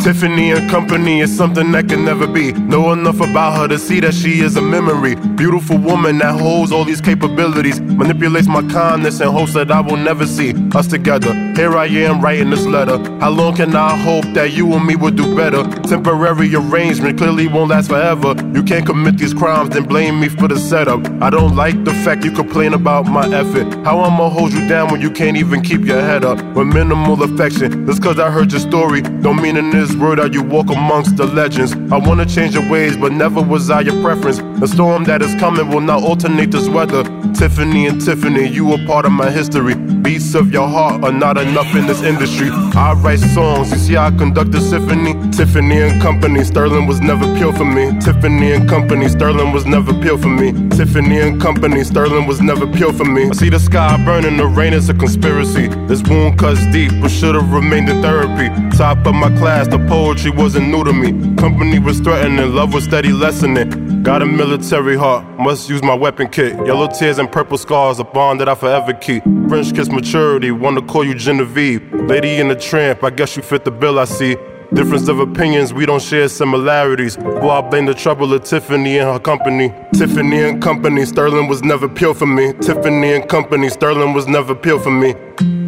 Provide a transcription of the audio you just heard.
Tiffany and Company is something that can never be. Know enough about her to see that she is a memory. Beautiful woman that holds all these capabilities. Manipulates my kindness in hopes that I will never see us together. Here I am writing this letter. How long can I hope that you and me will do better? Temporary arrangement clearly won't last forever. You can't commit these crimes then blame me for the setup. I don't like the fact you complain about my effort. How I'ma hold you down when you can't even keep your head up? With minimal affection, just cause I heard your story don't mean in this world that you walk amongst the legends. I wanna change your ways, but never was I your preference. The storm that is coming will not alternate this weather. Tiffany and Tiffany, you a part of my history. Beats of your heart are not enough in this industry. I write songs, you see how I conduct a symphony. Tiffany and Company, Sterling was never pure for me. Tiffany and Company, Sterling was never pure for me. Tiffany and Company, Sterling was never pure for me. I see the sky burning, the rain is a conspiracy. This wound cuts deep, but should've remained in therapy. Top of my class, the poetry wasn't new to me. Company was threatening, love was steady lessening. Got a military heart, must use my weapon kit. Yellow tears and purple scars, a bond that I forever keep. French kiss maturity, wanna call you Genevieve. Lady in the tramp, I guess you fit the bill I see. Difference of opinions, we don't share similarities. Well, I blame the trouble of Tiffany and her company. Tiffany and Company, Sterling was never pure for me. Tiffany and Company, Sterling was never pure for me.